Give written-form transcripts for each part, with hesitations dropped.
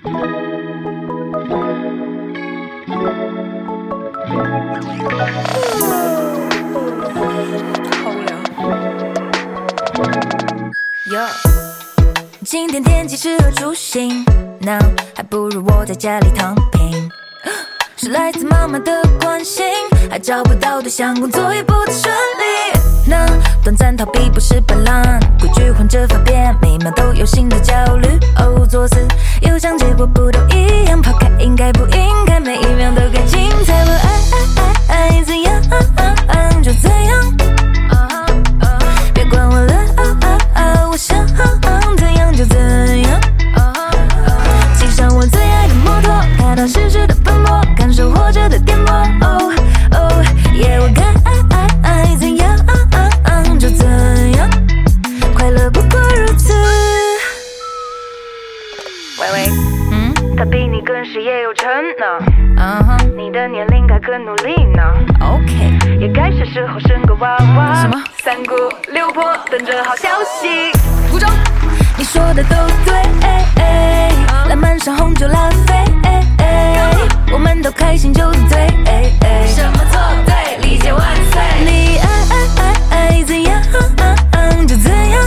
今天天气适合出行，那还不如我在家里躺平。是来自妈妈的关心，还找不到对象，工作也不太顺利。那短暂逃避不是笨狼，规矩换着发变，每秒都有新的焦虑。哦，做事又想结果不都一样，抛开应该不应该，每一秒都该精彩。我爱怎样就怎样，别管我了，我想怎样就怎样。骑上我最爱的摩托，开到湿湿的奔波，感受活着的颠簸。哦哦，耶，我该怎样就怎样，快乐不过如此。喂喂，他比你更事业有成呢，你的年龄该更努力呢。OK， 也该是时候生个娃娃。什么？三姑六婆等着好消息。鼓掌。你说的都对，浪漫上红酒拉菲，我们都开心就对，什么错对，理解万岁。你爱怎样就怎样，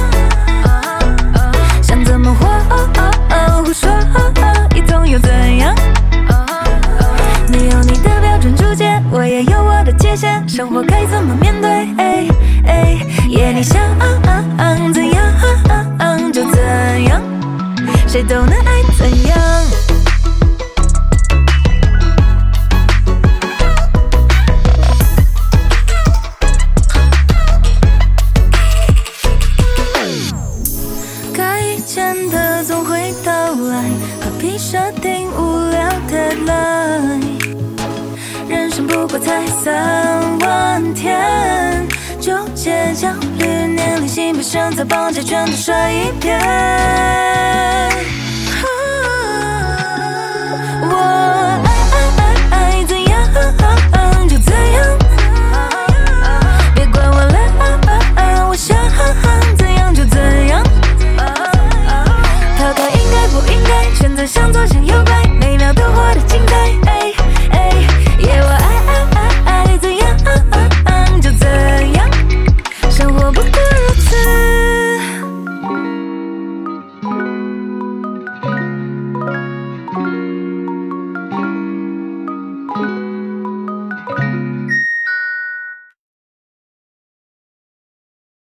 想怎么活胡说一通又怎样。你有你的标准主见，我也有我的界限，生活该怎么面对，你想怎样就怎样，谁都能爱怎样。该见的总会到来，何必设定无聊 deadline， 人生不过才3万天，纠结焦虑年龄性别身材绑架全都甩一遍。